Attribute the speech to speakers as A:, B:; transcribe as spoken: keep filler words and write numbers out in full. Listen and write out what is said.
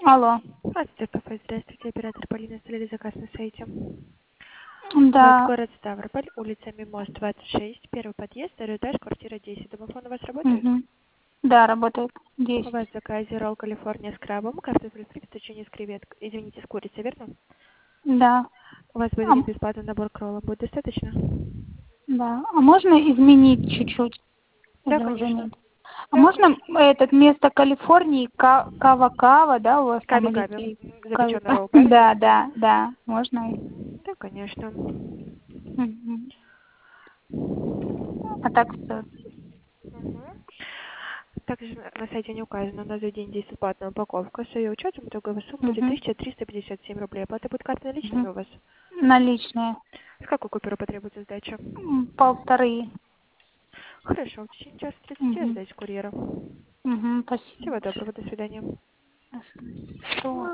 A: Алло.
B: Здравствуйте, кафе. Здравствуйте, оператор Полина, оставили заказ на сайте. У вас
A: Да.
B: город Ставрополь, улица Мимоз, двадцать шесть, первый подъезд, второй этаж, квартира десять. Домофон у вас работает?
A: Угу. Да, работает.
B: У
A: Десять.
B: вас в заказе ролл Калифорния с крабом, картофель фри, печенье с креветкой, извините, с курицей, верно?
A: Да.
B: У вас
A: А,
B: будет бесплатный набор к роллам, будет достаточно?
A: да. А можно изменить чуть-чуть?
B: Да,
A: Или уже
B: конечно.
A: нет? А
B: Да,
A: можно
B: конечно.
A: этот вместо Калифорнии ка- кава-кава, да, у вас там или
B: Кави-кави,
A: или кави-
B: запеченный ролл, правильно?
A: Да, да, да. Можно?
B: Да, конечно.
A: Мгм. А так все.
B: Мгм. Также на на сайте не указано, на за день действует платная упаковка. С ее учетом итоговая сумма будет
A: Угу.
B: тысяча триста пятьдесят семь рублей. Оплата будет картой наличными
A: Угу.
B: у вас?
A: Наличные.
B: С какой купюры потребуется сдача?
A: М, Полторы.
B: Хорошо, в течение часа тридцати
A: Угу.
B: сдача курьера.
A: Угу. Спасибо
B: Всего
A: большое.
B: доброго, до свидания.
A: До свидания. Что?